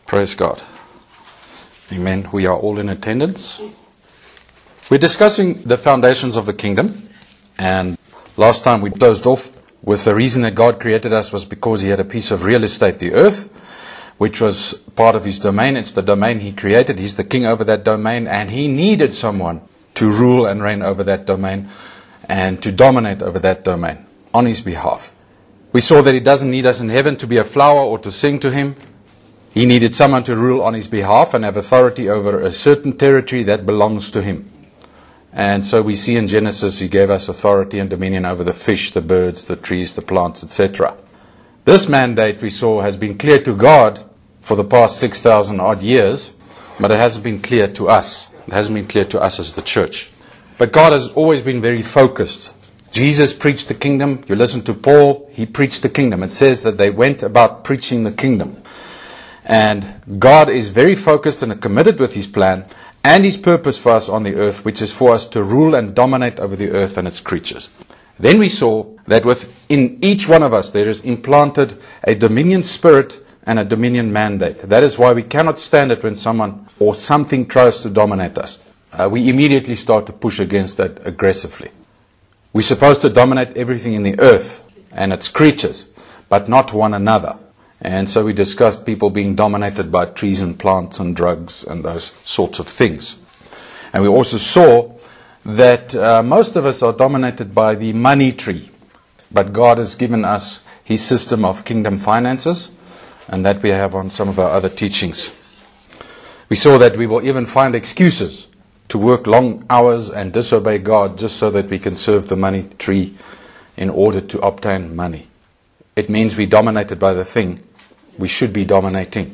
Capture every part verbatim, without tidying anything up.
Praise God. Amen. We are all in attendance. We're discussing the foundations of the kingdom. And last time we closed off with the reason that God created us was because He had a piece of real estate, the earth, which was part of His domain. It's the domain He created. He's the king over that domain. And He needed someone to rule and reign over that domain and to dominate over that domain on His behalf. We saw that He doesn't need us in heaven to be a flower or to sing to Him. He needed someone to rule on His behalf and have authority over a certain territory that belongs to Him. And so we see in Genesis He gave us authority and dominion over the fish, the birds, the trees, the plants, et cetera. This mandate we saw has been clear to God for the past six thousand odd years, but it hasn't been clear to us. It hasn't been clear to us as the church. But God has always been very focused. Jesus preached the kingdom. You listen to Paul, he preached the kingdom. It says that they went about preaching the kingdom. And God is very focused and committed with His plan and His purpose for us on the earth, which is for us to rule and dominate over the earth and its creatures. Then we saw that within each one of us there is implanted a dominion spirit and a dominion mandate. That is why we cannot stand it when someone or something tries to dominate us. Uh, we immediately start to push against that aggressively. We're supposed to dominate everything in the earth and its creatures, but not one another. And so we discussed people being dominated by trees and plants and drugs and those sorts of things. And we also saw that uh, most of us are dominated by the money tree. But God has given us His system of kingdom finances, and that we have on some of our other teachings. We saw that we will even find excuses to work long hours and disobey God just so that we can serve the money tree in order to obtain money. It means we're dominated by the thing we should be dominating.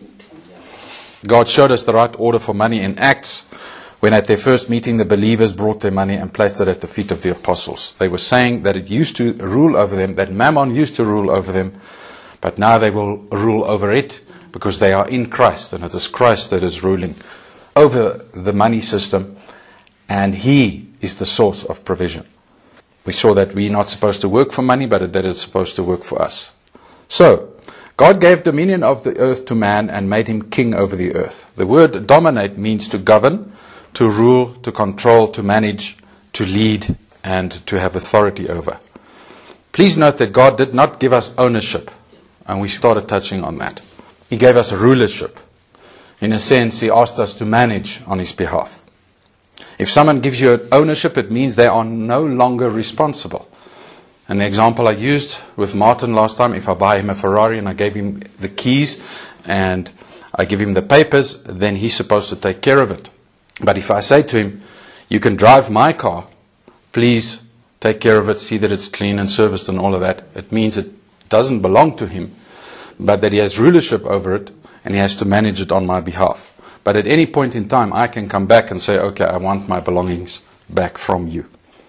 God showed us the right order for money in Acts, when at their first meeting the believers brought their money and placed it at the feet of the apostles. They were saying that it used to rule over them, that Mammon used to rule over them, but now they will rule over it because they are in Christ, and it is Christ that is ruling over the money system, and He is the source of provision. We saw that we're not supposed to work for money, but that it's supposed to work for us. So, God gave dominion of the earth to man and made him king over the earth. The word dominate means to govern, to rule, to control, to manage, to lead, and to have authority over. Please note that God did not give us ownership, and we started touching on that. He gave us rulership. In a sense, He asked us to manage on His behalf. If someone gives you an ownership, it means they are no longer responsible. And the example I used with Martin last time, if I buy him a Ferrari and I gave him the keys and I give him the papers, then he's supposed to take care of it. But if I say to him, you can drive my car, please take care of it, see that it's clean and serviced and all of that, it means it doesn't belong to him, but that he has rulership over it and he has to manage it on my behalf. But at any point in time, I can come back and say, okay, I want my belongings back from you.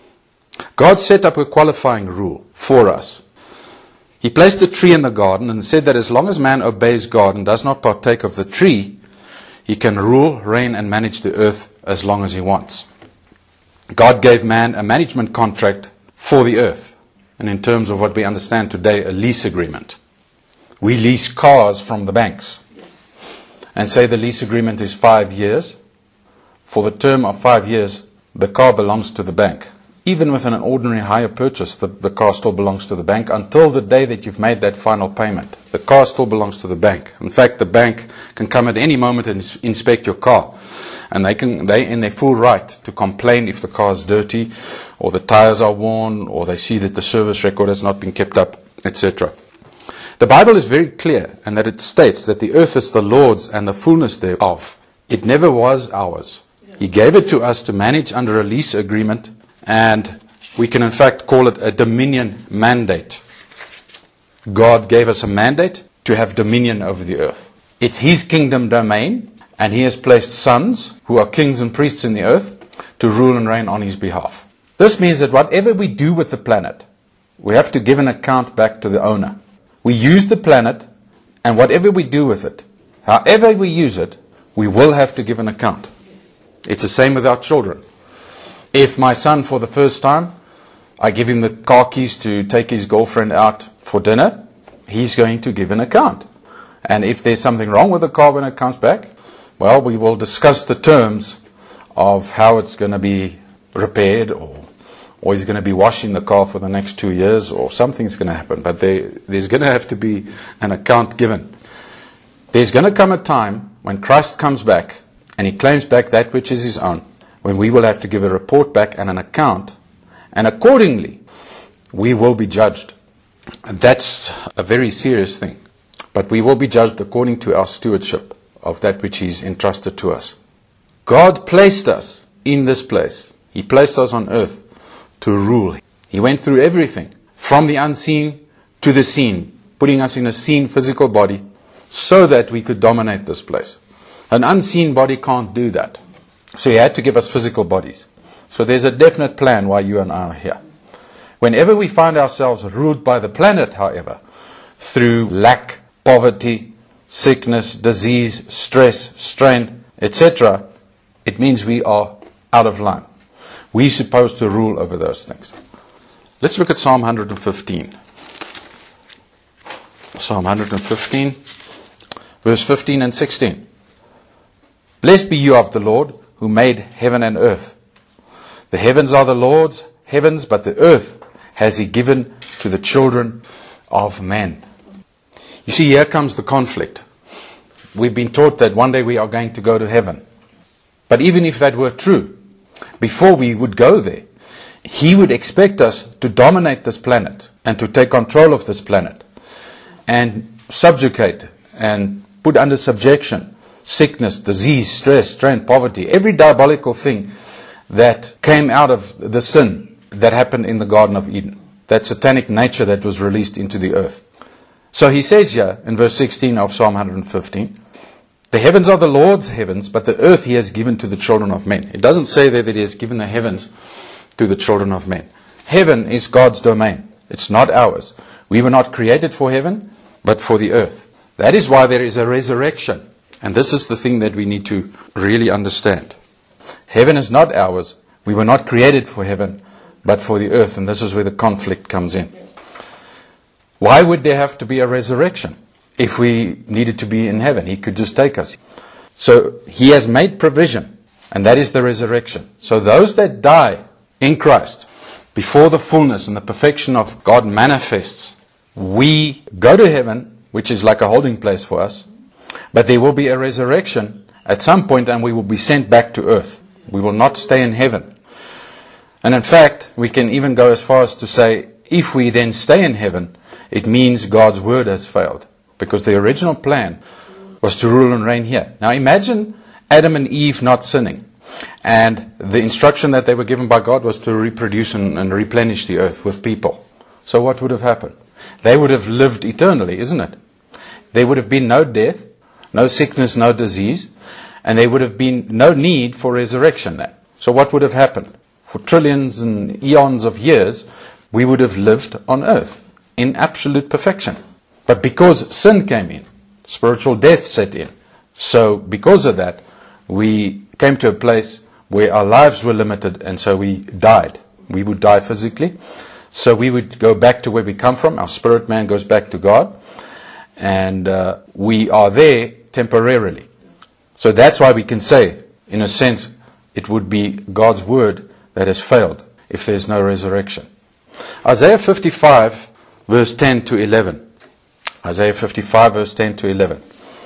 God set up a qualifying rule for us. He placed a tree in the garden and said that as long as man obeys God and does not partake of the tree, he can rule, reign, and manage the earth as long as he wants. God gave man a management contract for the earth, and in terms of what we understand today, a lease agreement. We lease cars from the banks, and say the lease agreement is five years. For the term of five years, the car belongs to the bank. Even with an ordinary hire purchase, the, the car still belongs to the bank until the day that you've made that final payment. The car still belongs to the bank. In fact, the bank can come at any moment and ins- inspect your car. And they can, they in their full right to complain if the car is dirty, or the tires are worn, or they see that the service record has not been kept up, et cetera. The Bible is very clear, and that it states that the earth is the Lord's and the fullness thereof. It never was ours. He gave it to us to manage under a lease agreement, and we can in fact call it a dominion mandate. God gave us a mandate to have dominion over the earth. It's His kingdom domain, and He has placed sons, who are kings and priests in the earth, to rule and reign on His behalf. This means that whatever we do with the planet, we have to give an account back to the owner. We use the planet, and whatever we do with it, however we use it, we will have to give an account. It's the same with our children. If my son, for the first time, I give him the car keys to take his girlfriend out for dinner, he's going to give an account. And if there's something wrong with the car when it comes back, well, we will discuss the terms of how it's going to be repaired, or or he's going to be washing the car for the next two years, or something's going to happen. But there, there's going to have to be an account given. There's going to come a time when Christ comes back and he claims back that which is his own, when we will have to give a report back and an account, and accordingly we will be judged. And that's a very serious thing. But we will be judged according to our stewardship of that which he's entrusted to us. God placed us in this place. He placed us on earth to rule. He went through everything, from the unseen to the seen, putting us in a seen physical body so that we could dominate this place. An unseen body can't do that. So he had to give us physical bodies. So there's a definite plan why you and I are here. Whenever we find ourselves ruled by the planet, however, through lack, poverty, sickness, disease, stress, strain, et cetera, it means we are out of line. We're supposed to rule over those things. Let's look at Psalm one hundred fifteen. Psalm one hundred fifteen, verse fifteen and sixteen. Blessed be you of the Lord, who made heaven and earth. The heavens are the Lord's heavens, but the earth has he given to the children of men. You see, here comes the conflict. We've been taught that one day we are going to go to heaven. But even if that were true, before we would go there, he would expect us to dominate this planet and to take control of this planet and subjugate and put under subjection sickness, disease, stress, strain, poverty, every diabolical thing that came out of the sin that happened in the Garden of Eden, that satanic nature that was released into the earth. So he says here in verse sixteen of Psalm one hundred fifteen, the heavens are the Lord's heavens, but the earth he has given to the children of men. It doesn't say there that he has given the heavens to the children of men. Heaven is God's domain. It's not ours. We were not created for heaven, but for the earth. That is why there is a resurrection. And this is the thing that we need to really understand. Heaven is not ours. We were not created for heaven, but for the earth. And this is where the conflict comes in. Why would there have to be a resurrection? If we needed to be in heaven, he could just take us. So he has made provision, and that is the resurrection. So those that die in Christ, before the fullness and the perfection of God manifests, we go to heaven, which is like a holding place for us, but there will be a resurrection at some point, and we will be sent back to earth. We will not stay in heaven. And in fact, we can even go as far as to say, if we then stay in heaven, it means God's word has failed. Because the original plan was to rule and reign here. Now imagine Adam and Eve not sinning. And the instruction that they were given by God was to reproduce and, and replenish the earth with people. So what would have happened? They would have lived eternally, isn't it? There would have been no death, no sickness, no disease. And there would have been no need for resurrection then. So what would have happened? For trillions and eons of years, we would have lived on earth in absolute perfection. But because sin came in, spiritual death set in. So because of that, we came to a place where our lives were limited, and so we died. We would die physically. So we would go back to where we come from. Our spirit man goes back to God. And uh, we are there temporarily. So that's why we can say, in a sense, it would be God's word that has failed if there's no resurrection. Isaiah fifty-five, verse ten to eleven. Isaiah fifty-five, verse ten to eleven.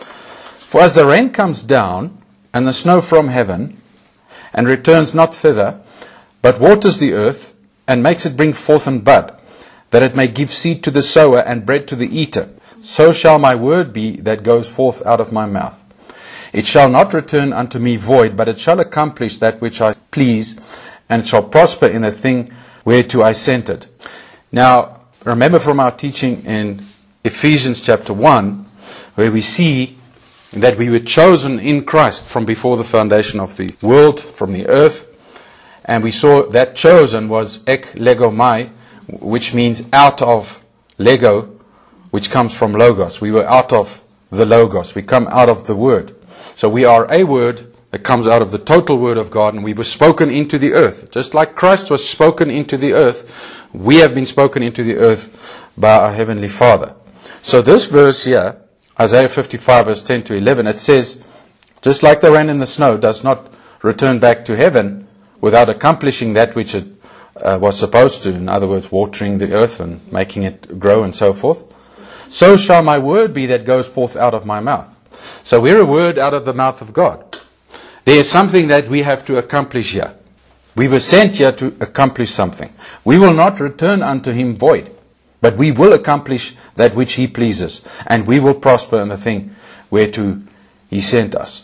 For as the rain comes down, and the snow from heaven, and returns not thither, but waters the earth, and makes it bring forth and bud, that it may give seed to the sower, and bread to the eater, so shall my word be that goes forth out of my mouth. It shall not return unto me void, but it shall accomplish that which I please, and it shall prosper in the thing whereto I sent it. Now, remember from our teaching in Ephesians chapter one, where we see that we were chosen in Christ from before the foundation of the world, from the earth. And we saw that chosen was ek legomai, which means out of lego, which comes from logos. We were out of the logos. We come out of the word. So we are a word that comes out of the total word of God, and we were spoken into the earth. Just like Christ was spoken into the earth, we have been spoken into the earth by our Heavenly Father. So this verse here, Isaiah fifty-five verse ten to eleven, it says, just like the rain and the snow does not return back to heaven without accomplishing that which it uh, was supposed to, in other words, watering the earth and making it grow and so forth, so shall my word be that goes forth out of my mouth. So we're a word out of the mouth of God. There is something that we have to accomplish here. We were sent here to accomplish something. We will not return unto him void, but we will accomplish that which he pleases, and we will prosper in the thing whereto he sent us.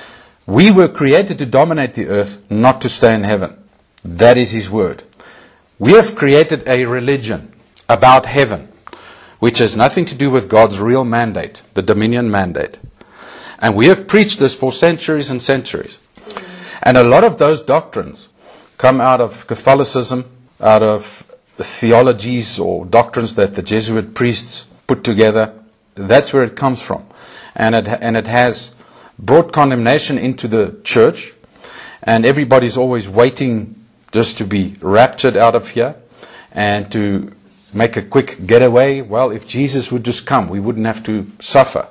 We were created to dominate the earth, not to stay in heaven. That is his word. We have created a religion about heaven, which has nothing to do with God's real mandate, the dominion mandate. And we have preached this for centuries and centuries. And a lot of those doctrines come out of Catholicism, out of theologies or doctrines that the Jesuit priests put together. That's where it comes from. And it, and it has brought condemnation into the church. And everybody's always waiting just to be raptured out of here and to make a quick getaway. Well, if Jesus would just come, we wouldn't have to suffer.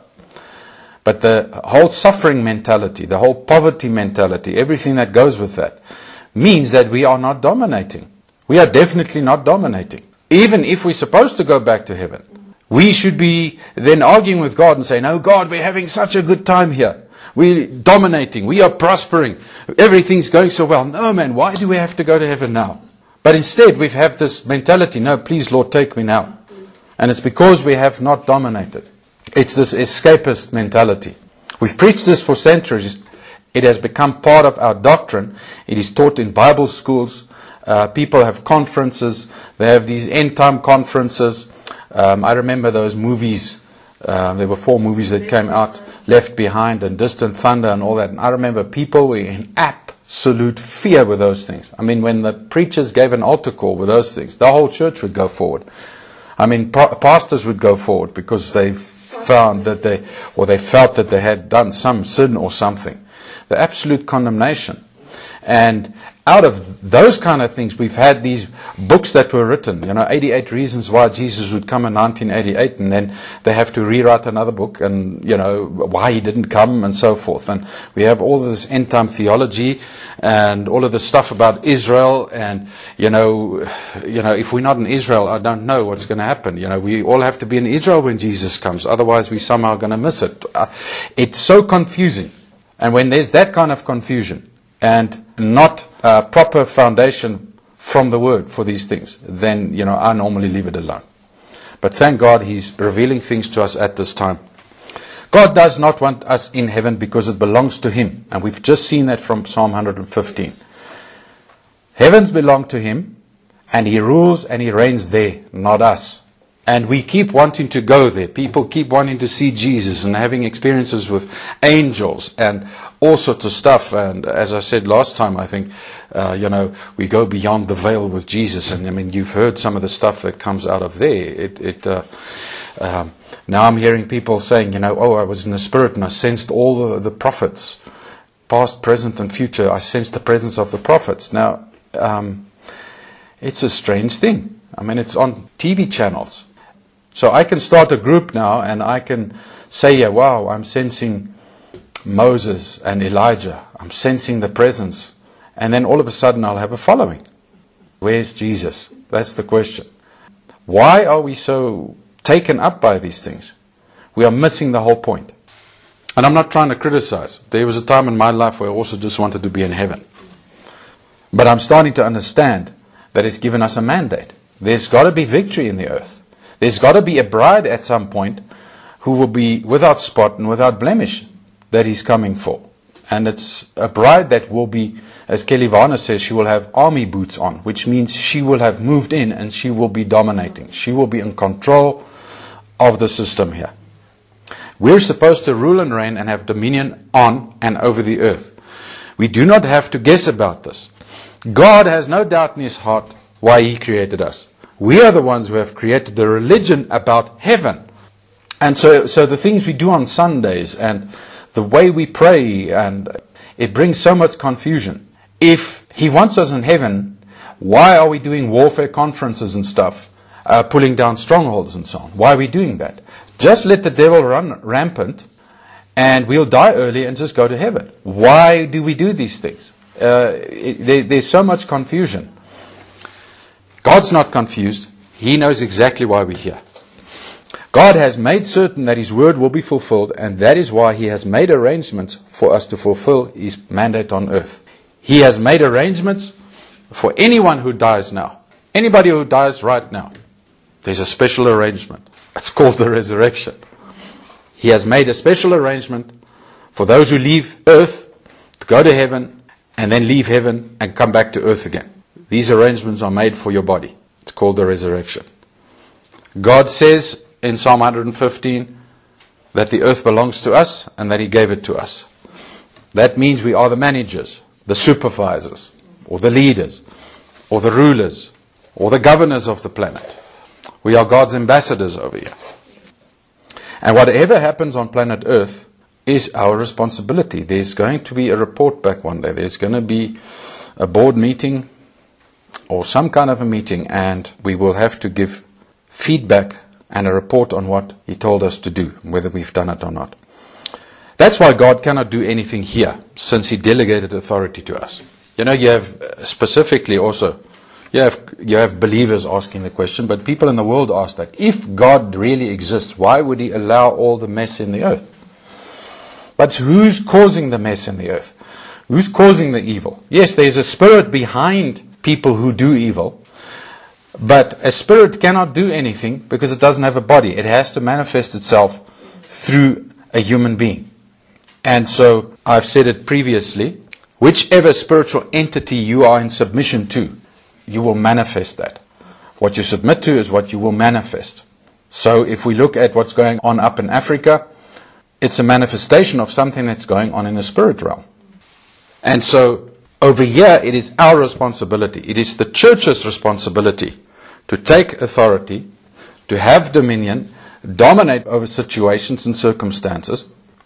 But the whole suffering mentality, the whole poverty mentality, everything that goes with that, means that we are not dominating. We are definitely not dominating. Even if we're supposed to go back to heaven, we should be then arguing with God and saying, "Oh God, we're having such a good time here. We're dominating. We are prospering. Everything's going so well." No, man, why do we have to go to heaven now? But instead, we have this mentality, "No, please, Lord, take me now." And it's because we have not dominated. It's this escapist mentality. We've preached this for centuries. It has become part of our doctrine. It is taught in Bible schools. Uh, people have conferences. They have these end-time conferences. Um, I remember those movies. Uh, there were four movies that came out, Left Behind and Distant Thunder and all that. And I remember people were in absolute fear with those things. I mean, when the preachers gave an altar call with those things, the whole church would go forward. I mean, pa- pastors would go forward because they found that they, or they felt that they had done some sin or something. The absolute condemnation. And out of those kind of things, we've had these books that were written, you know, eighty-eight Reasons Why Jesus Would Come in nineteen eighty-eight, and then they have to rewrite another book, and, you know, why he didn't come, and so forth. And we have all this end-time theology, and all of this stuff about Israel, and, you know, you know, if we're not in Israel, I don't know what's going to happen. You know, we all have to be in Israel when Jesus comes, otherwise we're somehow going to miss it. Uh, it's so confusing. And when there's that kind of confusion, and not a proper foundation from the Word for these things, then, you know, I normally leave it alone. But thank God He's revealing things to us at this time. God does not want us in heaven because it belongs to Him. And we've just seen that from Psalm one fifteen. Heavens belong to Him, and He rules and He reigns there, not us. And we keep wanting to go there. People keep wanting to see Jesus and having experiences with angels and all sorts of stuff. And as I said last time, I think, uh, you know, we go beyond the veil with Jesus. And I mean, you've heard some of the stuff that comes out of there. It, it, uh, um, now I'm hearing people saying, you know, oh, I was in the Spirit and I sensed all the, the prophets, past, present, and future. I sensed the presence of the prophets. Now, um, it's a strange thing. I mean, it's on T V channels. So I can start a group now and I can say, yeah, wow, I'm sensing Moses and Elijah. I'm sensing the presence. And then all of a sudden I'll have a following. Where's Jesus? That's the question. Why are we so taken up by these things? We are missing the whole point. And I'm not trying to criticize. There was a time in my life where I also just wanted to be in heaven. But I'm starting to understand that it's given us a mandate. There's got to be victory in the earth. There's got to be a bride at some point who will be without spot and without blemish that He's coming for. And it's a bride that will be, as Kelly Varner says, she will have army boots on, which means she will have moved in and she will be dominating. She will be in control of the system here. We're supposed to rule and reign and have dominion on and over the earth. We do not have to guess about this. God has no doubt in His heart why He created us. We are the ones who have created a religion about heaven. And so, so the things we do on Sundays and the way we pray, and it brings so much confusion. If He wants us in heaven, why are we doing warfare conferences and stuff, uh, pulling down strongholds and so on? Why are we doing that? Just let the devil run rampant and we'll die early and just go to heaven. Why do we do these things? Uh, it, there, there's so much confusion. God's not confused. He knows exactly why we're here. God has made certain that His word will be fulfilled, and that is why He has made arrangements for us to fulfill His mandate on earth. He has made arrangements for anyone who dies now. Anybody who dies right now. There's a special arrangement. It's called the resurrection. He has made a special arrangement for those who leave earth to go to heaven and then leave heaven and come back to earth again. These arrangements are made for your body. It's called the resurrection. God says in Psalm one fifteen that the earth belongs to us and that He gave it to us. That means we are the managers, the supervisors, or the leaders, or the rulers, or the governors of the planet. We are God's ambassadors over here. And whatever happens on planet Earth is our responsibility. There's going to be a report back one day. There's going to be a board meeting or some kind of a meeting, and we will have to give feedback and a report on what He told us to do, whether we've done it or not. That's why God cannot do anything here, since He delegated authority to us. You know, you have specifically also, you have, you have believers asking the question, but people in the world ask that. If God really exists, why would He allow all the mess in the earth? But who's causing the mess in the earth? Who's causing the evil? Yes, there's a spirit behind people who do evil, but a spirit cannot do anything because it doesn't have a body. It has to manifest itself through a human being. And so, I've said it previously, whichever spiritual entity you are in submission to, you will manifest that. What you submit to is what you will manifest. So if we look at what's going on up in Africa, it's a manifestation of something that's going on in the spirit realm. And so, over here, it is our responsibility. It is the church's responsibility to take authority, to have dominion, dominate over situations and circumstances,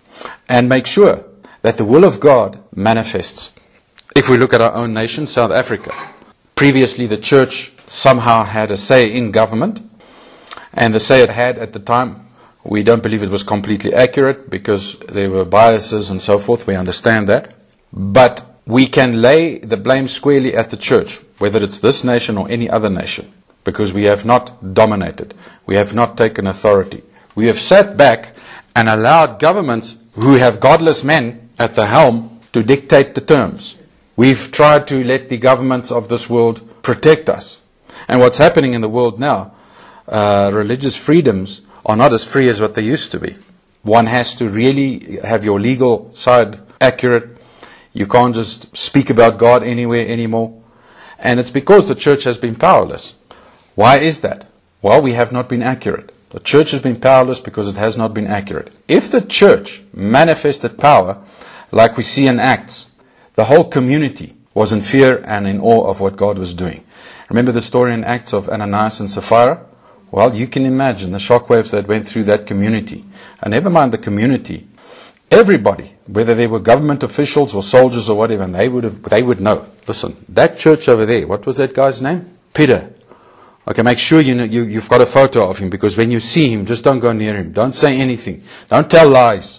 and make sure that the will of God manifests. If we look at our own nation, South Africa, previously the church somehow had a say in government, and the say it had at the time, we don't believe it was completely accurate because there were biases and so forth. We understand that. But we can lay the blame squarely at the church, whether it's this nation or any other nation, because we have not dominated. We have not taken authority. We have sat back and allowed governments who have godless men at the helm to dictate the terms. We've tried to let the governments of this world protect us. And what's happening in the world now, uh, religious freedoms are not as free as what they used to be. One has to really have your legal side accurate. You can't just speak about God anywhere anymore. And it's because the church has been powerless. Why is that? Well, we have not been accurate. The church has been powerless because it has not been accurate. If the church manifested power, like we see in Acts, the whole community was in fear and in awe of what God was doing. Remember the story in Acts of Ananias and Sapphira? Well, you can imagine the shockwaves that went through that community. And never mind the community. Everybody, whether they were government officials or soldiers or whatever, and they would have, they would know. Listen, that church over there, what was that guy's name? Peter. Okay, make sure you know, you, you've got a photo of him, because when you see him, just don't go near him. Don't say anything. Don't tell lies.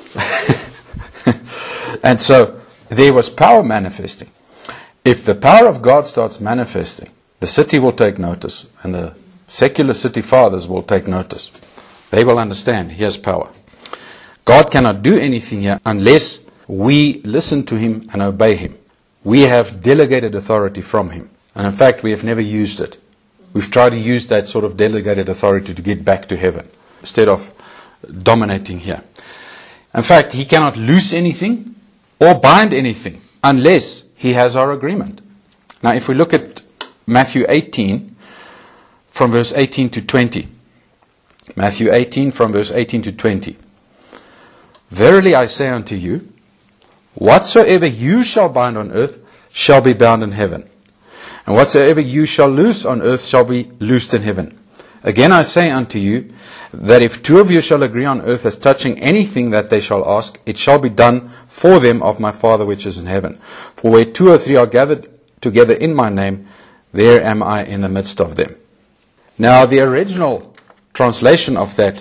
And so, there was power manifesting. If the power of God starts manifesting, the city will take notice, and the secular city fathers will take notice. They will understand He has power. God cannot do anything here unless we listen to Him and obey Him. We have delegated authority from Him. And in fact, we have never used it. We've tried to use that sort of delegated authority to get back to heaven, instead of dominating here. In fact, He cannot loose anything or bind anything unless He has our agreement. Now, if we look at Matthew eighteen, from verse eighteen to twenty. Matthew eighteen, from verse eighteen to twenty. Verily I say unto you, whatsoever you shall bind on earth shall be bound in heaven. And whatsoever you shall loose on earth shall be loosed in heaven. Again I say unto you, that if two of you shall agree on earth as touching anything that they shall ask, it shall be done for them of my Father which is in heaven. For where two or three are gathered together in my name, there am I in the midst of them. Now the original translation of that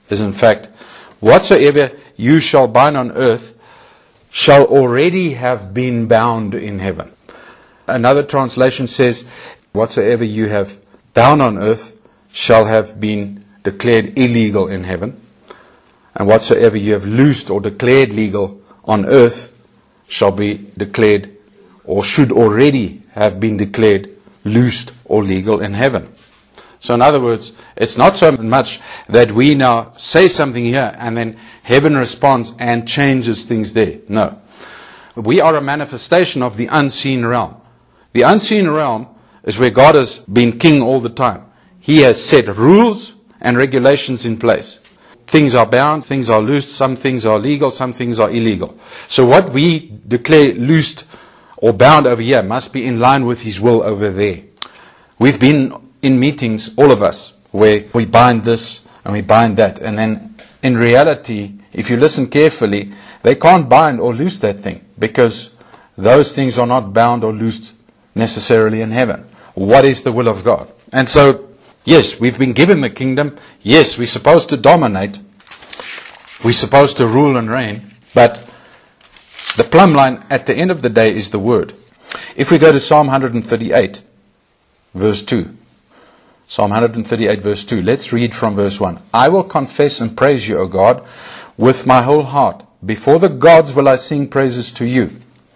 is in fact, whatsoever you shall bind on earth shall already have been bound in heaven. Another translation says, whatsoever you have bound on earth shall have been declared illegal in heaven. And whatsoever you have loosed or declared legal on earth shall be declared, or should already have been declared, loosed or legal in heaven. So in other words, it's not so much that we now say something here and then heaven responds and changes things there. No. We are a manifestation of the unseen realm. The unseen realm is where God has been king all the time. He has set rules and regulations in place. Things are bound, things are loosed, some things are legal, some things are illegal. So what we declare loosed or bound over here must be in line with His will over there. We've been in meetings, all of us, where we bind this and we bind that. And then in reality, if you listen carefully, they can't bind or loose that thing, because those things are not bound or loosed necessarily in heaven. What is the will of God? And so, yes, we've been given the kingdom. Yes, we're supposed to dominate. We're supposed to rule and reign. But the plumb line at the end of the day is the Word. If we go to Psalm one thirty-eight, verse two. Psalm one thirty-eight, verse two. Let's read from verse one. I will confess and praise you, O God, with my whole heart. Before the gods will I sing praises to you.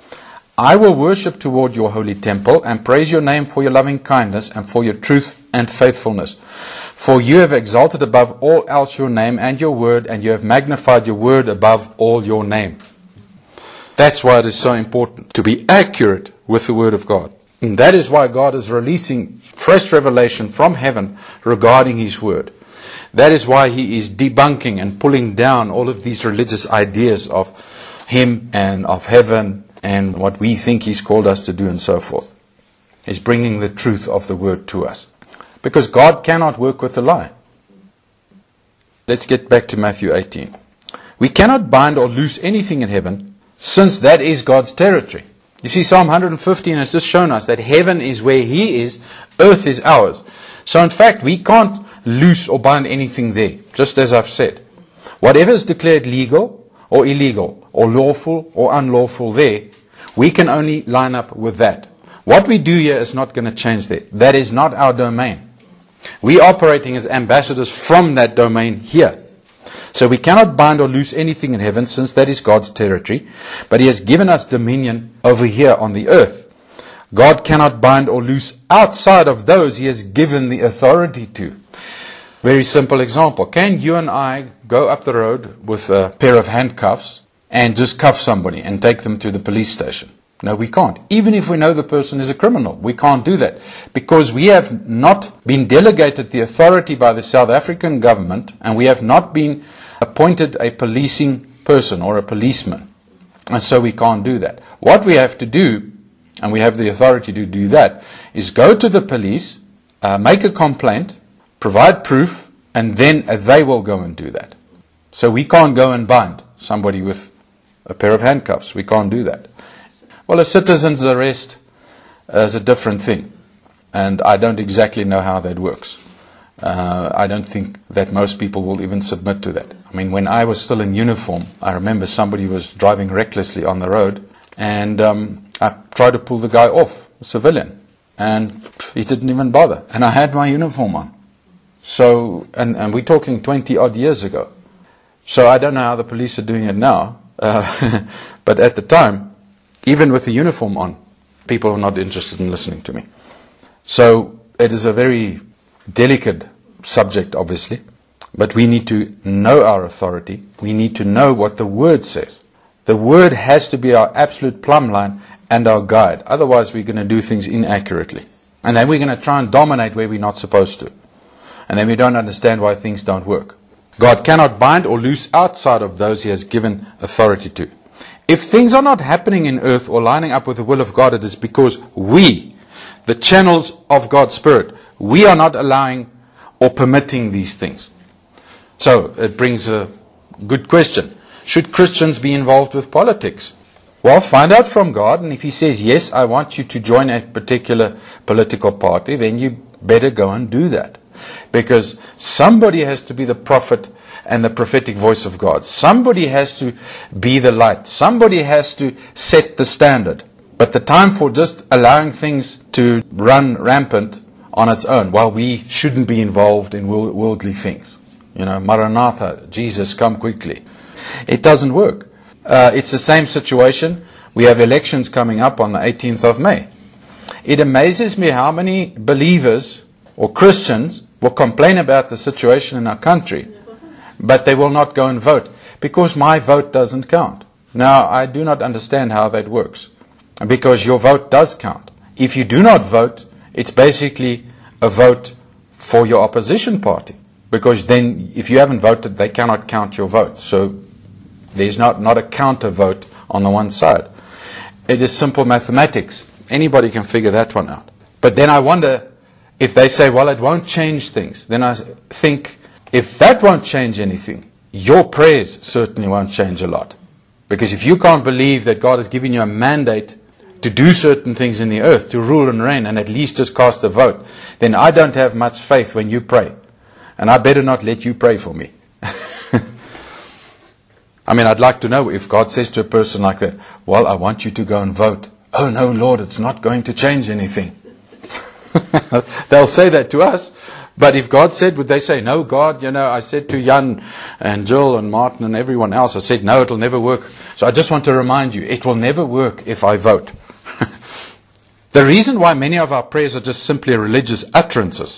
I will worship toward your holy temple and praise your name for your loving kindness and for your truth and faithfulness. For you have exalted above all else your name and your word, and you have magnified your word above all your name. That's why it is so important to be accurate with the word of God. And that is why God is releasing fresh revelation from heaven regarding His word. That is why He is debunking and pulling down all of these religious ideas of Him and of heaven and what we think He's called us to do and so forth. He's bringing the truth of the word to us. Because God cannot work with a lie. Let's get back to Matthew eighteen. We cannot bind or loose anything in heaven, since that is God's territory. You see, Psalm one fifteen has just shown us that heaven is where He is, earth is ours. So in fact, we can't loose or bind anything there, just as I've said. Whatever is declared legal or illegal, or lawful or unlawful there, we can only line up with that. What we do here is not going to change there. That is not our domain. We are operating as ambassadors from that domain here. So we cannot bind or loose anything in heaven, since that is God's territory, but He has given us dominion over here on the earth. God cannot bind or loose outside of those He has given the authority to. Very simple example. Can you and I go up the road with a pair of handcuffs and just cuff somebody and take them to the police station? No, we can't. Even if we know the person is a criminal, we can't do that. Because we have not been delegated the authority by the South African government, and we have not been appointed a policing person or a policeman. And so we can't do that. What we have to do, and we have the authority to do that, is go to the police, uh, make a complaint, provide proof, and then uh, they will go and do that. So we can't go and bind somebody with a pair of handcuffs. We can't do that. Well, a citizen's arrest is a different thing. And I don't exactly know how that works. Uh, I don't think that most people will even submit to that. I mean, when I was still in uniform, I remember somebody was driving recklessly on the road, and um, I tried to pull the guy off, a civilian, and he didn't even bother. And I had my uniform on. So, and, and we're talking twenty odd years ago. So I don't know how the police are doing it now. Uh, but at the time, even with the uniform on, people are not interested in listening to me. So it is a very delicate subject, obviously. But we need to know our authority. We need to know what the Word says. The Word has to be our absolute plumb line and our guide. Otherwise, we're going to do things inaccurately. And then we're going to try and dominate where we're not supposed to. And then we don't understand why things don't work. God cannot bind or loose outside of those He has given authority to. If things are not happening in earth or lining up with the will of God, it is because we, the channels of God's Spirit, we are not allowing or permitting these things. So it brings a good question. Should Christians be involved with politics? Well, find out from God, and if He says, yes, I want you to join a particular political party, then you better go and do that. Because somebody has to be the prophet and the prophetic voice of God. Somebody has to be the light. Somebody has to set the standard. But the time for just allowing things to run rampant on its own, while we shouldn't be involved in worldly things. You know, Maranatha, Jesus, come quickly. It doesn't work. Uh, it's the same situation. We have elections coming up on the eighteenth of May. It amazes me how many believers or Christians will complain about the situation in our country, but they will not go and vote because my vote doesn't count. Now, I do not understand how that works, because your vote does count. If you do not vote, it's basically a vote for your opposition party, because then if you haven't voted, they cannot count your vote. So there's not, not a counter vote on the one side. It is simple mathematics. Anybody can figure that one out. But then I wonder if they say, well, it won't change things. Then I think, if that won't change anything, your prayers certainly won't change a lot. Because if you can't believe that God has given you a mandate to do certain things in the earth, to rule and reign, and at least just cast a vote, then I don't have much faith when you pray. And I better not let you pray for me. I mean, I'd like to know if God says to a person like that, well, I want you to go and vote. Oh, no, Lord, it's not going to change anything. They'll say that to us. But if God said, would they say, no, God, you know, I said to Jan and Jill and Martin and everyone else, I said, no, it'll never work. So I just want to remind you, it will never work if I vote. The reason why many of our prayers are just simply religious utterances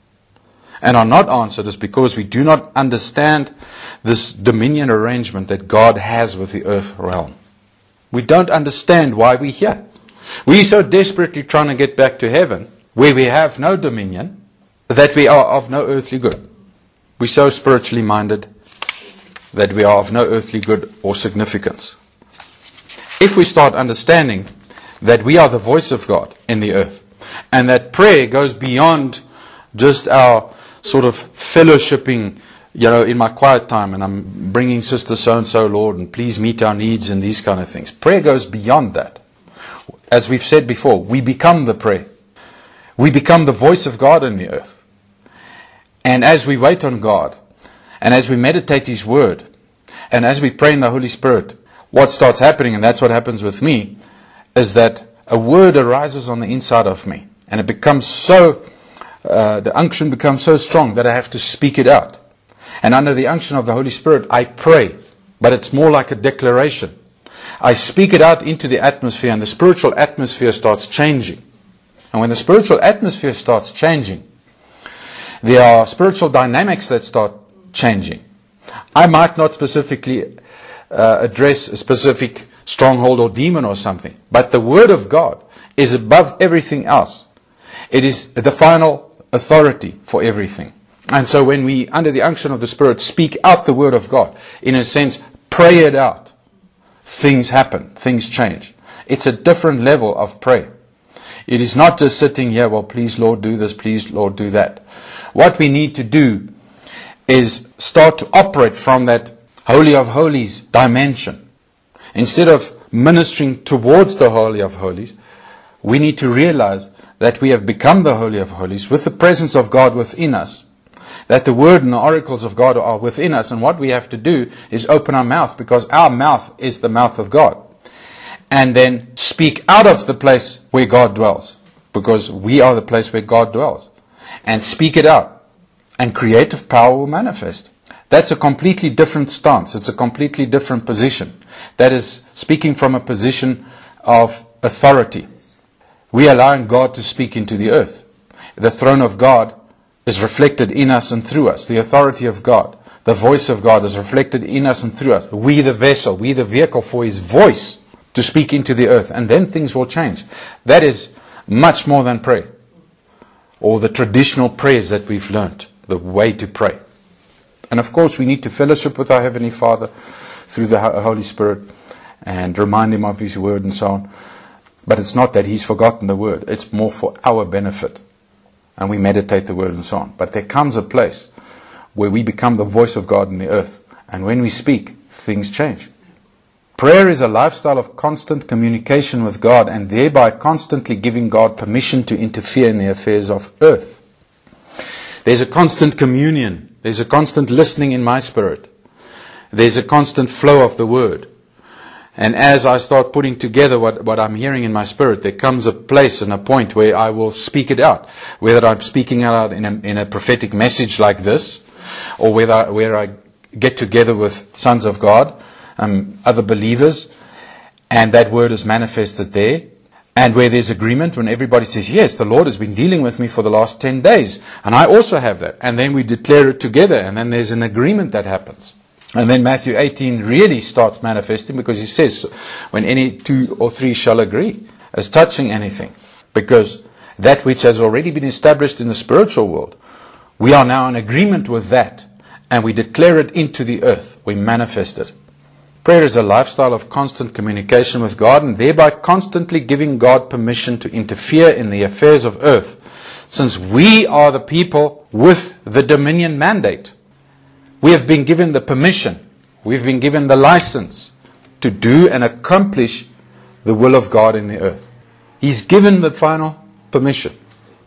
and are not answered is because we do not understand this dominion arrangement that God has with the earth realm. We don't understand why we're here. We're so desperately trying to get back to heaven, where we have no dominion, that we are of no earthly good. We're so spiritually minded that we are of no earthly good or significance. If we start understanding that we are the voice of God in the earth, and that prayer goes beyond just our sort of fellowshipping, you know, in my quiet time, and I'm bringing sister so-and-so, Lord, and please meet our needs and these kind of things. Prayer goes beyond that. As we've said before, we become the prayer. We become the voice of God in the earth. And as we wait on God, and as we meditate His Word, and as we pray in the Holy Spirit, what starts happening, and that's what happens with me, is that a word arises on the inside of me. And it becomes so, uh, the unction becomes so strong that I have to speak it out. And under the unction of the Holy Spirit, I pray. But it's more like a declaration. I speak it out into the atmosphere, and the spiritual atmosphere starts changing. And when the spiritual atmosphere starts changing, there are spiritual dynamics that start changing. I might not specifically uh, address a specific stronghold or demon or something, but the Word of God is above everything else. It is the final authority for everything. And so when we, under the unction of the Spirit, speak out the Word of God, in a sense, pray it out, things happen, things change. It's a different level of prayer. It is not just sitting here, well, please Lord do this, please Lord do that. What we need to do is start to operate from that Holy of Holies dimension. Instead of ministering towards the Holy of Holies, we need to realize that we have become the Holy of Holies with the presence of God within us. That the Word and the oracles of God are within us, and what we have to do is open our mouth, because our mouth is the mouth of God. And then speak out of the place where God dwells, because we are the place where God dwells. And speak it out, and creative power will manifest. That's a completely different stance. It's a completely different position. That is speaking from a position of authority. We are allowing God to speak into the earth. The throne of God is reflected in us and through us. The authority of God, the voice of God is reflected in us and through us. We the vessel, we the vehicle for His voice to speak into the earth. And then things will change. That is much more than prayer, or the traditional prayers that we've learned, the way to pray. And of course we need to fellowship with our Heavenly Father through the Holy Spirit and remind Him of His Word and so on. But it's not that He's forgotten the Word. It's more for our benefit. And we meditate the Word and so on. But there comes a place where we become the voice of God in the earth. And when we speak, things change. Prayer is a lifestyle of constant communication with God, and thereby constantly giving God permission to interfere in the affairs of earth. There's a constant communion There's a constant listening in my spirit. There's a constant flow of the word. And as I start putting together what, what I'm hearing in my spirit, there comes a place and a point where I will speak it out. Whether I'm speaking it out in a, in a prophetic message like this, or whether where I get together with sons of God, um, other believers, and that word is manifested there. And where there's agreement, when everybody says, yes, the Lord has been dealing with me for the last ten days. And I also have that. And then we declare it together. And then there's an agreement that happens. And then Matthew eighteen really starts manifesting, because he says, when any two or three shall agree as touching anything. Because that which has already been established in the spiritual world, we are now in agreement with that. And we declare it into the earth. We manifest it. Prayer is a lifestyle of constant communication with God, and thereby constantly giving God permission to interfere in the affairs of earth, since we are the people with the dominion mandate. We have been given the permission, we've been given the license to do and accomplish the will of God in the earth. He's given the final permission.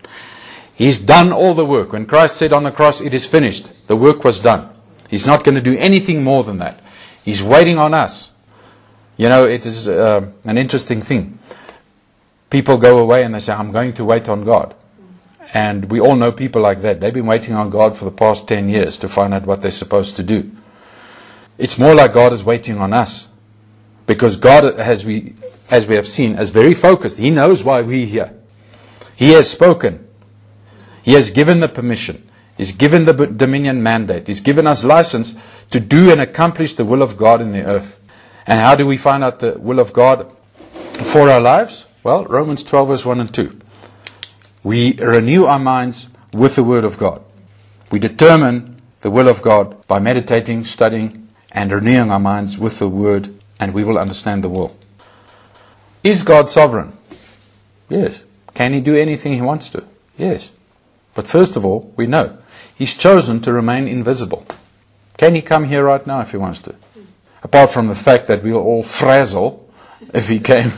He's done all the work. When Christ said on the cross, it is finished, the work was done. He's not going to do anything more than that. He's waiting on us. You know, it is uh, an interesting thing. People go away and they say, I'm going to wait on God. And we all know people like that. They've been waiting on God for the past ten years to find out what they're supposed to do. It's more like God is waiting on us. Because God, as we, as we have seen, is very focused. He knows why we're here. He has spoken. He has given the permission. He's given the dominion mandate. He's given us license to do and accomplish the will of God in the earth. And how do we find out the will of God for our lives? Well, Romans twelve verse one and two. We renew our minds with the Word of God. We determine the will of God by meditating, studying, and renewing our minds with the Word, and we will understand the will. Is God sovereign? Yes. Can He do anything He wants to? Yes. But first of all, we know He's chosen to remain invisible. Can He come here right now if He wants to? Apart from the fact that we'll all frazzle if He came.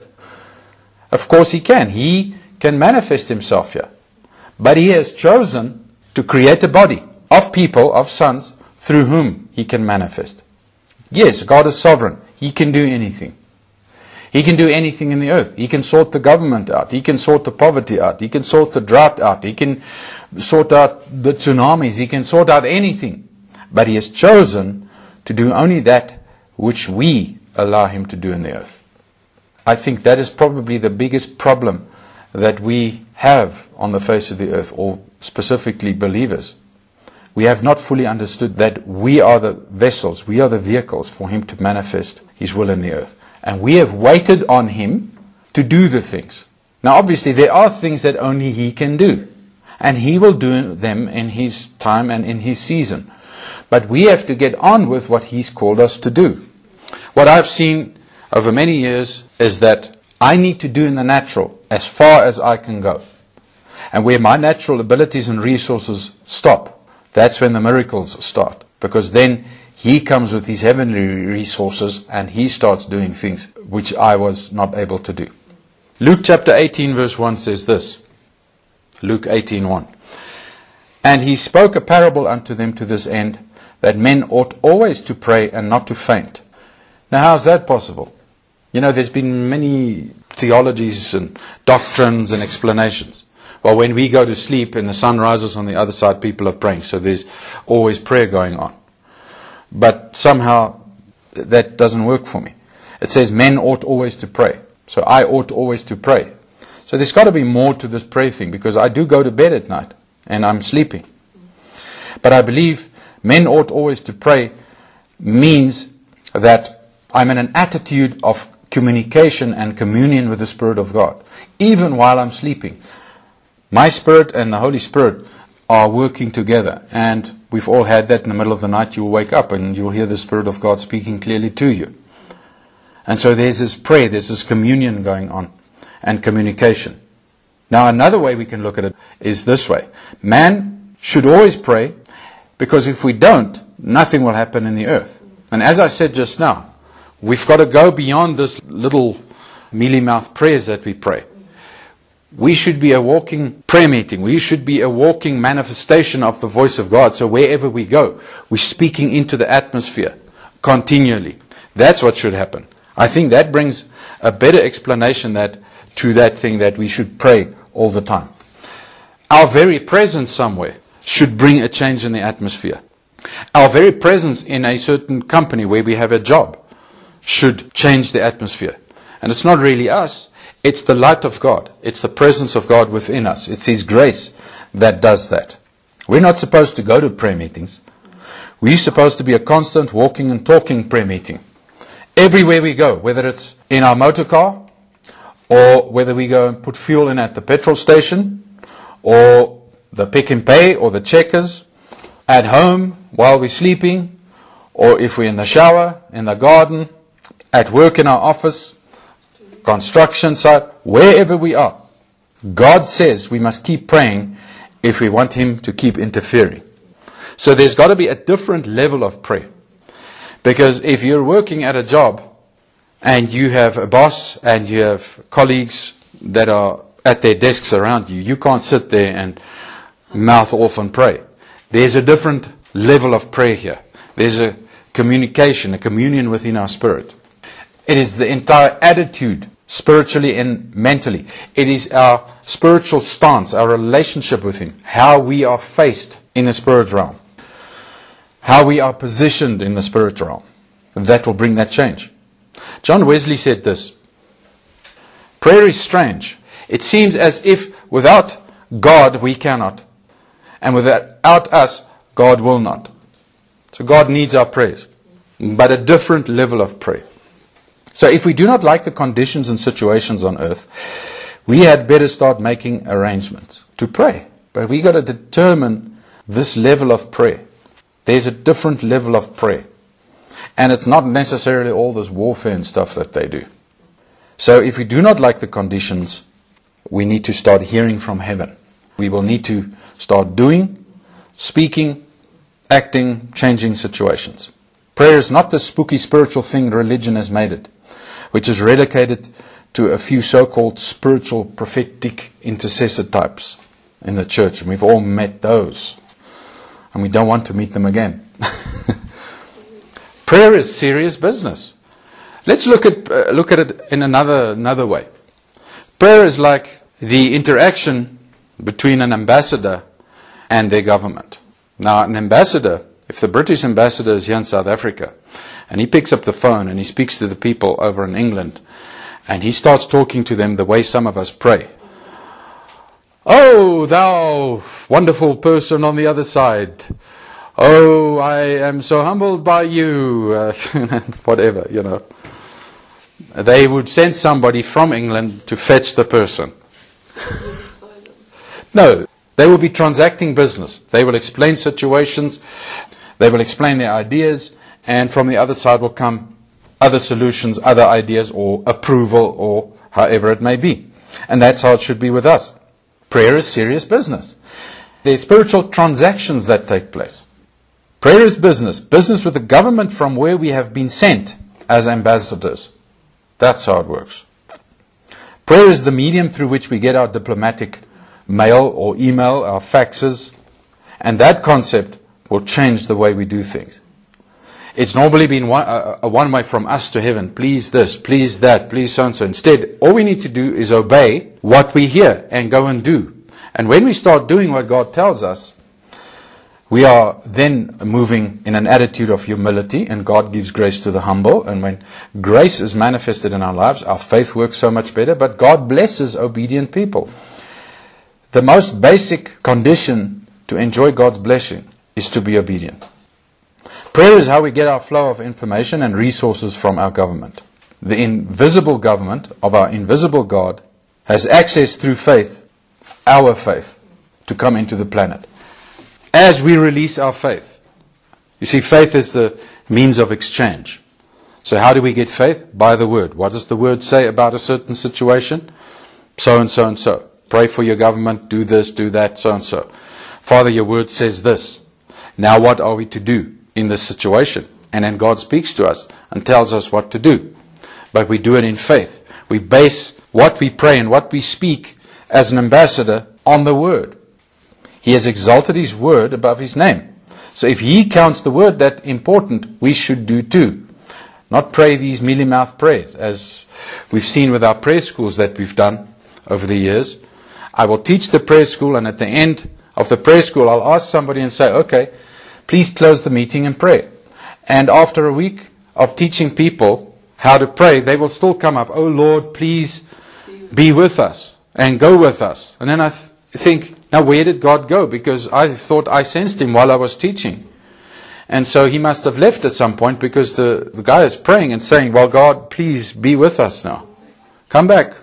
Of course He can. He can manifest Himself here. But He has chosen to create a body of people, of sons, through whom He can manifest. Yes, God is sovereign. He can do anything. He can do anything in the earth. He can sort the government out. He can sort the poverty out. He can sort the drought out. He can sort out the tsunamis. He can sort out anything. But He has chosen to do only that which we allow Him to do in the earth. I think that is probably the biggest problem that we have on the face of the earth, or specifically believers. We have not fully understood that we are the vessels, we are the vehicles for Him to manifest His will in the earth. And we have waited on Him to do the things. Now obviously there are things that only He can do. And He will do them in His time and in His season. But we have to get on with what He's called us to do. What I've seen over many years is that I need to do in the natural as far as I can go. And where my natural abilities and resources stop, that's when the miracles start. Because then He comes with His heavenly resources and He starts doing things which I was not able to do. Luke chapter eighteen verse one says this. Luke eighteen one. And He spoke a parable unto them to this end, that men ought always to pray and not to faint. Now how is that possible? You know, there's been many theologies and doctrines and explanations. Well, when we go to sleep and the sun rises on the other side, people are praying. So there's always prayer going on. But somehow that doesn't work for me. It says men ought always to pray. So I ought always to pray. So there's got to be more to this prayer thing, because I do go to bed at night and I'm sleeping. But I believe men ought always to pray means that I'm in an attitude of communication and communion with the Spirit of God, even while I'm sleeping. My spirit and the Holy Spirit are working together, and we've all had that. In the middle of the night you'll wake up and you'll hear the Spirit of God speaking clearly to you. And so there's this prayer, there's this communion going on, and communication. Now another way we can look at it is this way. Man should always pray, because if we don't, nothing will happen in the earth. And as I said just now, we've got to go beyond this little mealy-mouthed prayers that we pray. we should be a walking prayer meeting. We should be a walking manifestation of the voice of God. So wherever we go, we're speaking into the atmosphere continually. That's what should happen. I think that brings a better explanation that to that thing that we should pray all the time. Our very presence somewhere should bring a change in the atmosphere. Our very presence in a certain company where we have a job should change the atmosphere. And it's not really us. It's the light of God. It's the presence of God within us. It's His grace that does that. We're not supposed to go to prayer meetings. We're supposed to be a constant walking and talking prayer meeting. Everywhere we go, whether it's in our motor car, or whether we go and put fuel in at the petrol station, or the Pick and Pay, or the Checkers, at home, while we're sleeping, or if we're in the shower, in the garden, at work in our office, construction site, wherever we are. God says we must keep praying if we want Him to keep interfering. So there's got to be a different level of prayer. Because if you're working at a job and you have a boss and you have colleagues that are at their desks around you, you can't sit there and mouth off and pray. There's a different level of prayer here. There's a communication, a communion within our spirit. It is the entire attitude, spiritually and mentally. It is our spiritual stance, our relationship with Him, how we are faced in the spirit realm, how we are positioned in the spirit realm. That will bring that change. John Wesley said this: prayer is strange. It seems as if without God we cannot, and without us God will not. So God needs our prayers, but a different level of prayer. So if we do not like the conditions and situations on earth, we had better start making arrangements to pray. But we got to determine this level of prayer. There's a different level of prayer. And it's not necessarily all this warfare and stuff that they do. So if we do not like the conditions, we need to start hearing from heaven. We will need to start doing, speaking, acting, changing situations. Prayer is not the spooky spiritual thing religion has made it, which is relegated to a few so-called spiritual prophetic intercessor types in the church. And we've all met those. And we don't want to meet them again. Prayer is serious business. Let's look at uh, look at it in another another way. Prayer is like the interaction between an ambassador and their government. Now, an ambassador, if the British ambassador is here in South Africa, and he picks up the phone and he speaks to the people over in England, and he starts talking to them the way some of us pray. Oh, thou wonderful person on the other side. Oh, I am so humbled by you. Uh, whatever, you know. They would send somebody from England to fetch the person. No, they will be transacting business. They will explain situations. They will explain their ideas. And from the other side will come other solutions, other ideas, or approval, or however it may be. And that's how it should be with us. Prayer is serious business. There's spiritual transactions that take place. Prayer is business. Business with the government from where we have been sent as ambassadors. That's how it works. Prayer is the medium through which we get our diplomatic mail or email, our faxes. And that concept will change the way we do things. It's normally been one, a, a one way from us to heaven. Please this, please that, please so and so. Instead, all we need to do is obey what we hear and go and do. And when we start doing what God tells us, we are then moving in an attitude of humility, and God gives grace to the humble. And when grace is manifested in our lives, our faith works so much better, but God blesses obedient people. The most basic condition to enjoy God's blessing is to be obedient. Prayer is how we get our flow of information and resources from our government. The invisible government of our invisible God has access through faith, our faith, to come into the planet. As we release our faith. You see, faith is the means of exchange. So how do we get faith? By the Word. What does the Word say about a certain situation? So and so and so. Pray for your government, do this, do that, so and so. Father, your Word says this. Now what are we to do in this situation? And then God speaks to us and tells us what to do. But we do it in faith. We base what we pray and what we speak as an ambassador on the Word. He has exalted His Word above His name. So if He counts the Word that important, we should do too. Not pray these mealy-mouthed prayers, as we've seen with our prayer schools that we've done over the years. I will teach the prayer school, and at the end of the prayer school, I'll ask somebody and say, okay, please close the meeting and pray. And after a week of teaching people how to pray, they will still come up, oh Lord, please be with us and go with us. And then I th- think, now where did God go? Because I thought I sensed Him while I was teaching. And so He must have left at some point, because the, the guy is praying and saying, well, God, please be with us now. Come back.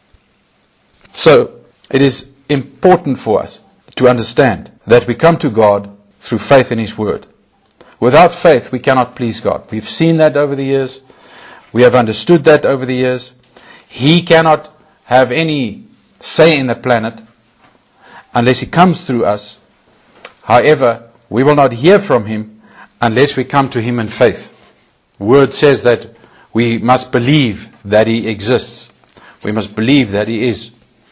So it is important for us to understand that we come to God through faith in His Word. Without faith, we cannot please God. We've seen that over the years. We have understood that over the years. He cannot have any say in the planet unless He comes through us. However, we will not hear from Him unless we come to Him in faith. The Word says that we must believe that He exists. We must believe that He is.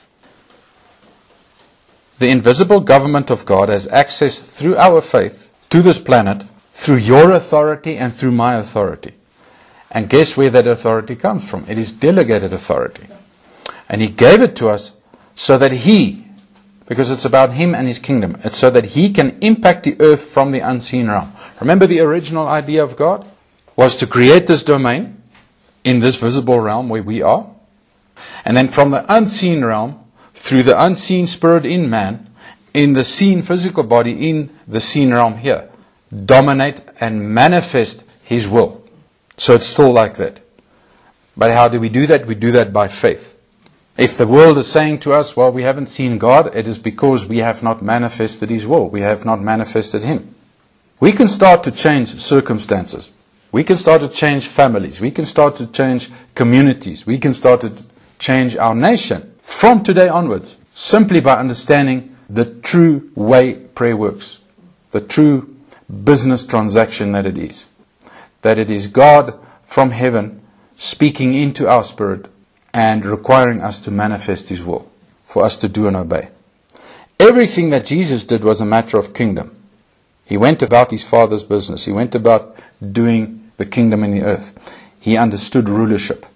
The invisible government of God has access through our faith to this planet, through your authority and through my authority. And guess where that authority comes from? It is delegated authority. And He gave it to us so that He, because it's about Him and His kingdom, it's so that He can impact the earth from the unseen realm. Remember, the original idea of God was to create this domain in this visible realm where we are. And then from the unseen realm, through the unseen spirit in man, in the seen physical body, in the seen realm here, dominate and manifest His will. So it's still like that. But how do we do that? We do that by faith. If the world is saying to us, well, we haven't seen God, it is because we have not manifested His will. We have not manifested Him. We can start to change circumstances. We can start to change families. We can start to change communities. We can start to change our nation from today onwards, simply by understanding the true way prayer works. The true business transaction that it is. That it is God from heaven speaking into our spirit and requiring us to manifest His will, for us to do and obey. Everything that Jesus did was a matter of kingdom. He went about His Father's business. He went about doing the kingdom in the earth. He understood rulership.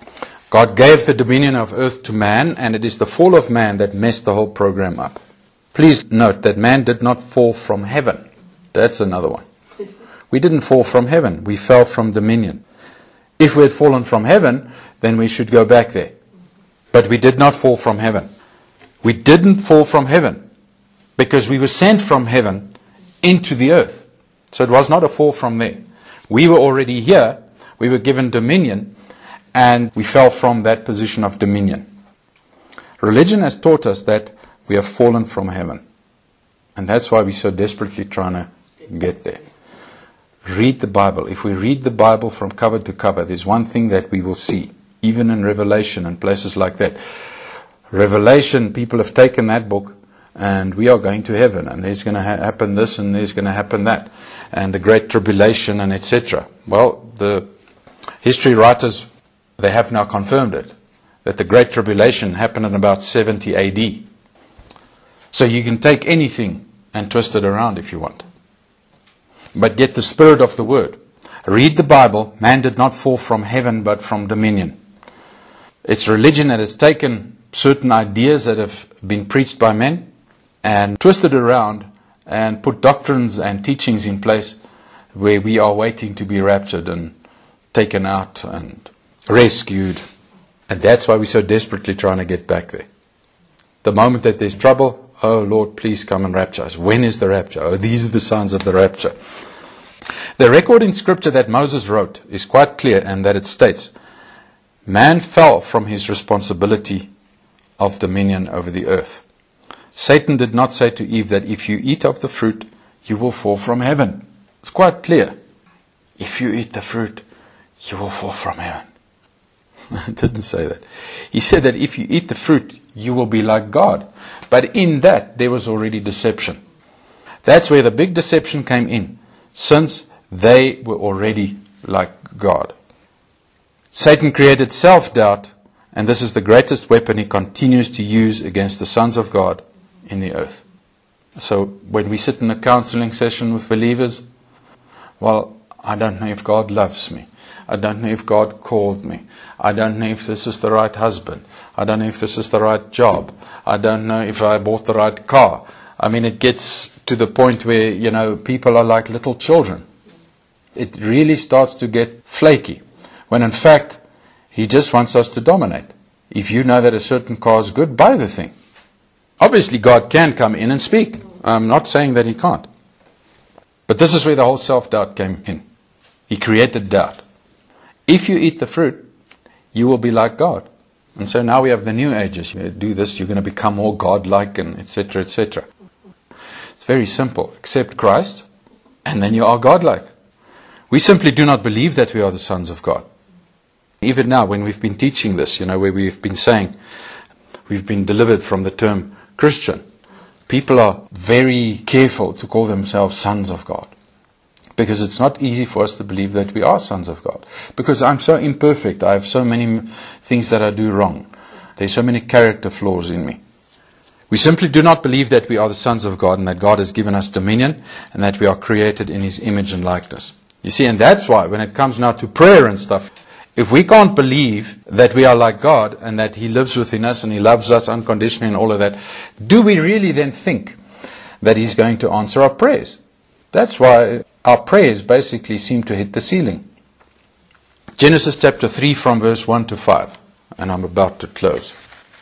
God gave the dominion of earth to man, and it is the fall of man that messed the whole program up. Please note that man did not fall from heaven. That's another one. We didn't fall from heaven. We fell from dominion. If we had fallen from heaven, then we should go back there. But we did not fall from heaven. We didn't fall from heaven because we were sent from heaven into the earth. So it was not a fall from there. We were already here. We were given dominion, and we fell from that position of dominion. Religion has taught us that we have fallen from heaven. And that's why we're so desperately trying to get there. Read the Bible. If we read the Bible from cover to cover, there's one thing that we will see, even in Revelation and places like that. Revelation, people have taken that book, and we are going to heaven, and there's going to ha- happen this, and there's going to happen that, and the Great Tribulation, and et cetera. Well, the history writers, they have now confirmed it, that the Great Tribulation happened in about seventy A D. So you can take anything and twist it around if you want. But get the spirit of the word. Read the Bible. Man did not fall from heaven, but from dominion. It's religion that has taken certain ideas that have been preached by men and twisted around and put doctrines and teachings in place where we are waiting to be raptured and taken out and rescued. And that's why we're so desperately trying to get back there. The moment that there's trouble, oh Lord, please come and rapture us. When is the rapture? Oh, these are the signs of the rapture. The record in Scripture that Moses wrote is quite clear, and that it states, man fell from his responsibility of dominion over the earth. Satan did not say to Eve that if you eat of the fruit, you will fall from heaven. It's quite clear. If you eat the fruit, you will fall from heaven. It didn't say that. He said that if you eat the fruit, you will be like God. But in that, there was already deception. That's where the big deception came in, since they were already like God. Satan created self-doubt And this is the greatest weapon he continues to use against the sons of God in the earth. So when we sit in a counseling session with believers, well, I don't know if God loves me. I don't know if God called me. I don't know if this is the right husband. I don't know if this is the right job. I don't know if I bought the right car. I mean, it gets to the point where, you know, people are like little children. It really starts to get flaky. When in fact, he just wants us to dominate. If you know that a certain car is good, buy the thing. Obviously, God can come in and speak. I'm not saying that he can't. But this is where the whole self-doubt came in. He created doubt. If you eat the fruit, you will be like God. And so now we have the new ages. You do this, you're going to become more God-like, and et cetera, et cetera. It's very simple. Accept Christ, and then you are God-like. We simply do not believe that we are the sons of God. Even now, when we've been teaching this, you know, where we've been saying, we've been delivered from the term Christian, people are very careful to call themselves sons of God. Because it's not easy for us to believe that we are sons of God. Because I'm so imperfect. I have so many things that I do wrong. There's so many character flaws in me. We simply do not believe that we are the sons of God and that God has given us dominion and that we are created in His image and likeness. You see, and that's why when it comes now to prayer and stuff, if we can't believe that we are like God and that He lives within us and He loves us unconditionally and all of that, do we really then think that He's going to answer our prayers? That's why our prayers basically seem to hit the ceiling. Genesis chapter three from verse one to five. And I'm about to close.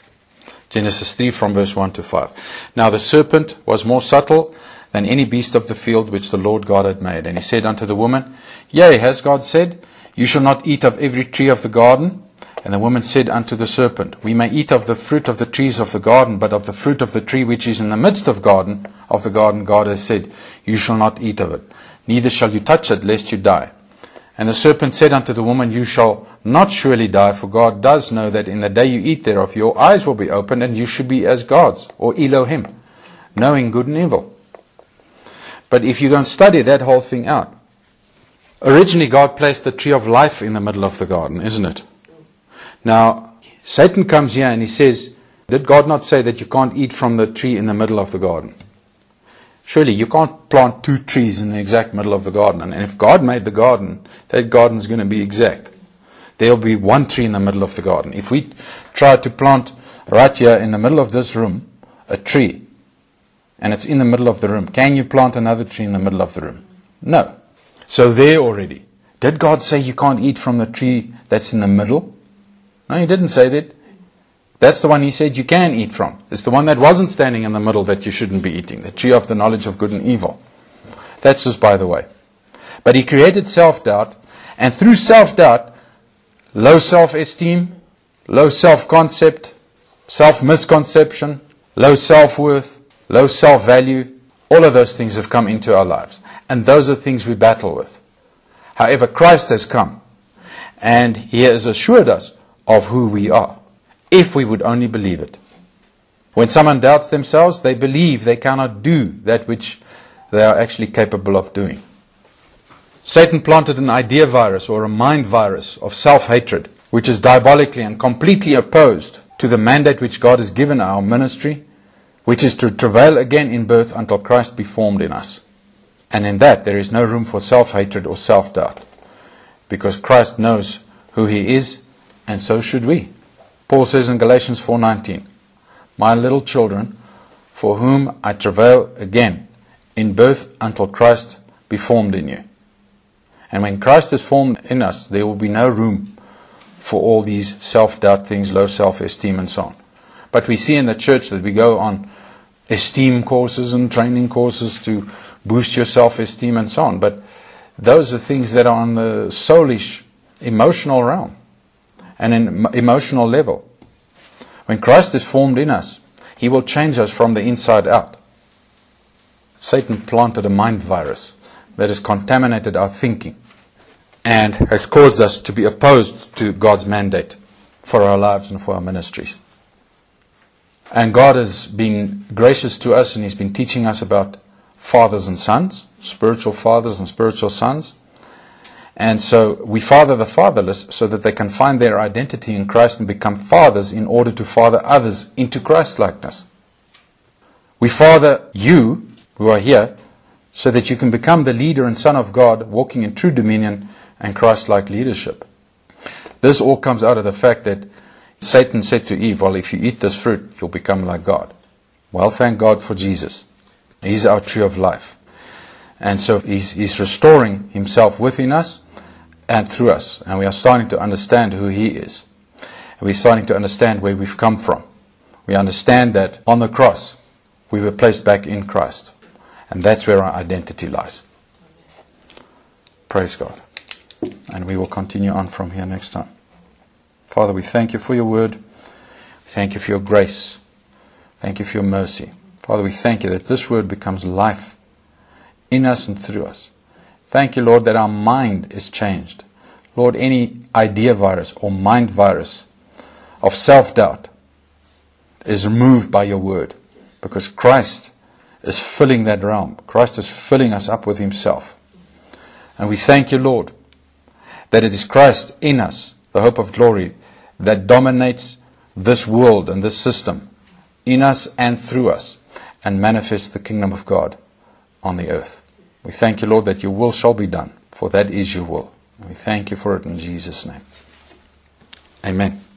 Genesis three from verse one to five. Now the serpent was more subtle than any beast of the field which the Lord God had made. And he said unto the woman, Yea, has God said, You shall not eat of every tree of the garden? And the woman said unto the serpent, We may eat of the fruit of the trees of the garden, but of the fruit of the tree which is in the midst of garden of the garden God has said, You shall not eat of it, neither shall you touch it, lest you die. And the serpent said unto the woman, You shall not surely die, for God does know that in the day you eat thereof, your eyes will be opened, and you should be as gods, or Elohim, knowing good and evil. But if you go and study that whole thing out, originally God placed the tree of life in the middle of the garden, isn't it? Now, Satan comes here and he says, Did God not say that you can't eat from the tree in the middle of the garden? Surely you can't plant two trees in the exact middle of the garden. And if God made the garden, that garden is going to be exact. There will be one tree in the middle of the garden. If we try to plant right here in the middle of this room, a tree, and it's in the middle of the room, can you plant another tree in the middle of the room? No. So there already. Did God say you can't eat from the tree that's in the middle? No, He didn't say that. That's the one He said you can eat from. It's the one that wasn't standing in the middle that you shouldn't be eating. The tree of the knowledge of good and evil. That's just by the way. But He created self-doubt. And through self-doubt, low self-esteem, low self-concept, self-misconception, low self-worth, low self-value, all of those things have come into our lives. And those are things we battle with. However, Christ has come. And He has assured us of who we are, if we would only believe it. When someone doubts themselves, they believe they cannot do that which they are actually capable of doing. Satan planted an idea virus or a mind virus of self-hatred, which is diabolically and completely opposed to the mandate which God has given our ministry, which is to travail again in birth until Christ be formed in us. And in that there is no room for self-hatred or self-doubt, because Christ knows who He is, and so should we. Paul says in Galatians four nineteen, My little children, for whom I travail again in birth until Christ be formed in you. And when Christ is formed in us, there will be no room for all these self-doubt things, low self-esteem and so on. But we see in the church that we go on esteem courses and training courses to boost your self-esteem and so on. But those are things that are on the soulish, emotional realm and an emotional level. When Christ is formed in us, He will change us from the inside out. Satan planted a mind virus that has contaminated our thinking and has caused us to be opposed to God's mandate for our lives and for our ministries. And God has been gracious to us, and He's been teaching us about fathers and sons, spiritual fathers and spiritual sons. And so we father the fatherless so that they can find their identity in Christ and become fathers in order to father others into Christ-likeness. We father you, who are here, so that you can become the leader and son of God, walking in true dominion and Christ-like leadership. This all comes out of the fact that Satan said to Eve, well, if you eat this fruit, you'll become like God. Well, thank God for Jesus. He's our tree of life. And so he's, he's restoring himself within us and through us. And we are starting to understand who he is. And we're starting to understand where we've come from. We understand that on the cross, we were placed back in Christ. And that's where our identity lies. Praise God. And we will continue on from here next time. Father, we thank you for your word. Thank you for your grace. Thank you for your mercy. Father, we thank you that this word becomes life in us and through us. Thank you, Lord, that our mind is changed. Lord, any idea virus or mind virus of self-doubt is removed by your word, because Christ is filling that realm. Christ is filling us up with himself. And we thank you, Lord, that it is Christ in us, the hope of glory, that dominates this world and this system in us and through us, and manifests the kingdom of God on the earth. We thank you, Lord, that your will shall be done, for that is your will. And we thank you for it in Jesus' name. Amen.